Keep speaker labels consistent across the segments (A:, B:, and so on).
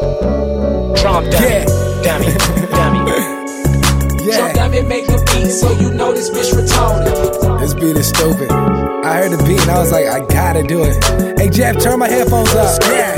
A: Drum dummy, dummy, dummy.
B: Yeah.
A: Drum dummy make the beat, so you know this bitch retarded.
B: This beat is stupid. I heard the beat and I was like, I gotta do it. Hey Jeff, turn my headphones up. Yeah.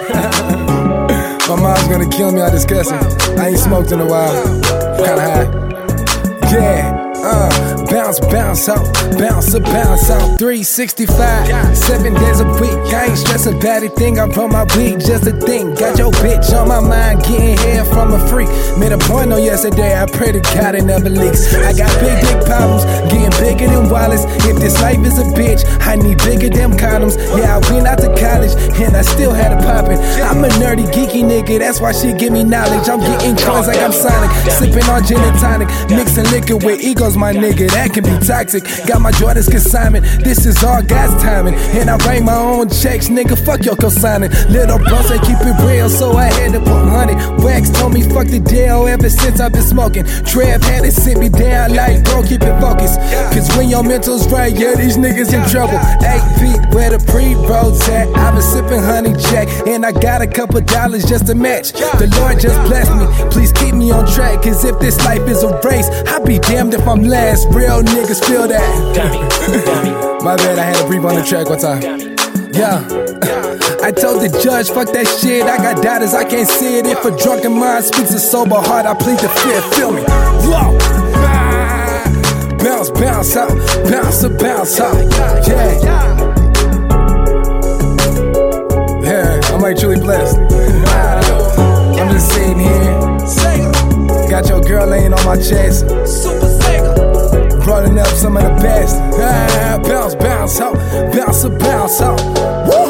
B: My mom's gonna kill me on this cussing. I ain't smoked in a while. Kinda high. Yeah. Bounce, bounce out, bounce up, bounce out. 365, 7 days a week. I ain't stressing about a thing. I run my week, just a thing. Got your bitch on my mind, getting hair from a freak. Made a point on yesterday, I pray to God it never leaks. I got big problems, getting bigger than Wallace. If this life is a bitch, I need bigger than condoms. Yeah, I went out to college, and I still had it poppin'. I'm a nerdy, geeky nigga, that's why she give me knowledge. I'm getting coins like I'm Sonic, sipping on gin and tonic, mixing liquor with egos, my nigga, that can be toxic. Got my Jordan's consignment, this is all God's timing. And I write my own checks, nigga, fuck your cosigning. Little bro say keep it real, so I had to put 100. Wax told me fuck the deal ever since I've been smoking. Trev had it sit me down like, bro, keep it focused. Cause when your mental's right, yeah, these niggas in trouble. 8 feet where the pre-rolls at, I've been sipping honey jack, and I got a couple dollars just to match. The Lord just blessed me, please keep me on track. Cause if this life is a race, I'll be damned if I'm last. Real niggas feel that. My bad, I had to breathe on the track one time. Yeah. I told the judge, fuck that shit. I got doubters, I can't see it. If a drunken mind speaks a sober heart, I plead the fifth. Feel me? Whoa. Bounce, bounce out, bounce up, bounce out. Yeah. Yeah, I'm like truly blessed. I'm just sitting here. Got your girl laying on my chest. Running up some of the best. Bounce, bounce out, bounce up, bounce out. Woo!